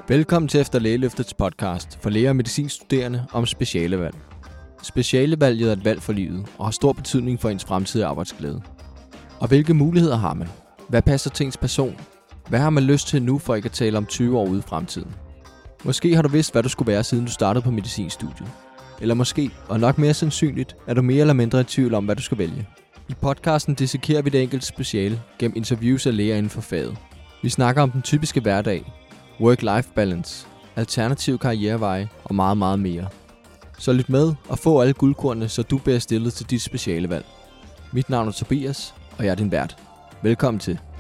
Velkommen til Efter Lægeløftets podcast for læger og medicinstuderende om specialevalg. Specialevalget er et valg for livet og har stor betydning for ens fremtidige arbejdsglæde. Og hvilke muligheder har man? Hvad passer til ens person? Hvad har man lyst til nu for ikke at tale om 20 år ude i fremtiden? Måske har du vidst, hvad du skulle være, siden du startede på medicinstudiet. Eller måske, og nok mere sandsynligt, er du mere eller mindre i tvivl om, hvad du skal vælge. I podcasten dissekerer vi det enkelte speciale gennem interviews af læger inden for faget. Vi snakker om den typiske hverdag, work-life balance, alternative karriereveje og meget, meget mere. Så lyt med og få alle guldkornene, så du bliver stillet til dit specialevalg. Mit navn er Tobias, og jeg er din vært. Velkommen til.